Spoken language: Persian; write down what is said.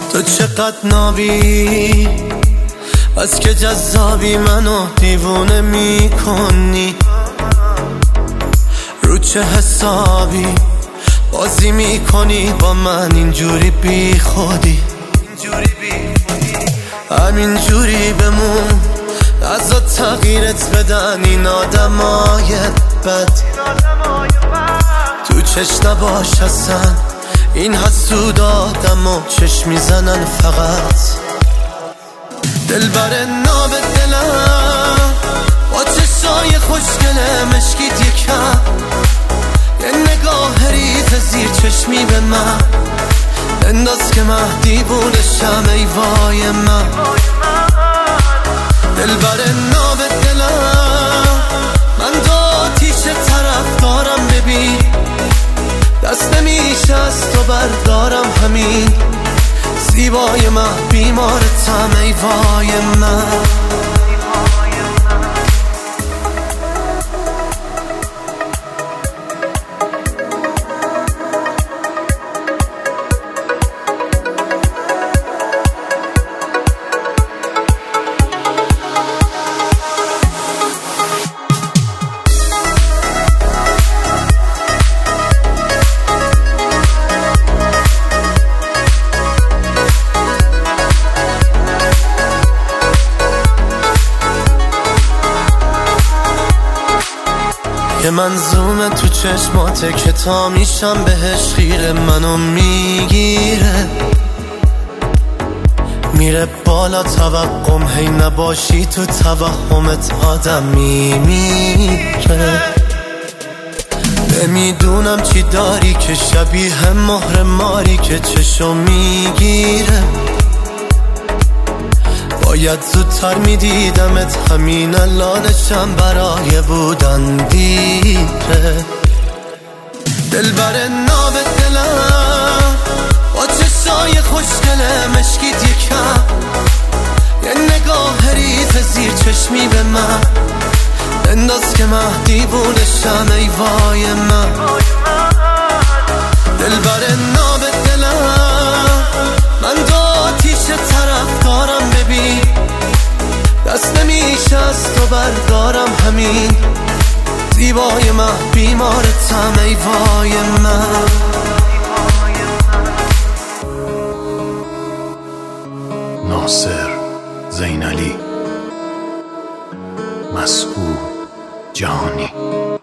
تو چقدر نابی، از که جذابی منو دیوونه میکنی. رو چه حسابی بازی میکنی با من اینجوری بی خودی؟ همینجوری بمون، ازا تغییرت بدن این آدمای بد. تو چش نباش اصلا، این حسود آدم و چش میزنن فقط. دلبر ناب دلم با چشای خوشگله مشکیت یکم، یه نگاه ریز زیر چشمی به من انداز که من دیوونشم. ای وای من دلبر ناب دلم، من دو آتیش طرف دارم. ببین دست نمیشه از تو بردارم، همین زیبای من بیمارتم. ای وای من یه منظومه تو چشماته که تا میشم بهش خیره، منو میگیره میره بالا توقم، هی نباشی تو توهمت آدم میمیره. نمیدونم چی داری که شبیه مهر ماری که چشم میگیره. باید زودتر میدیدمت، همین الانشم برای بودن دیره. دلبر ناب دلم با چشای خوشگله مشکیت یکم، یه نگاه ریز زیر چشمی به من انداز که من دیوونشم. ای وای من دلبر ناب دلم، من دو آتیش طرف دارم. ببین دست نمیشه از تو بردارم، همین زیبای من بیمارتم. ای وای من ناصر زینالی، مسعود جهانی.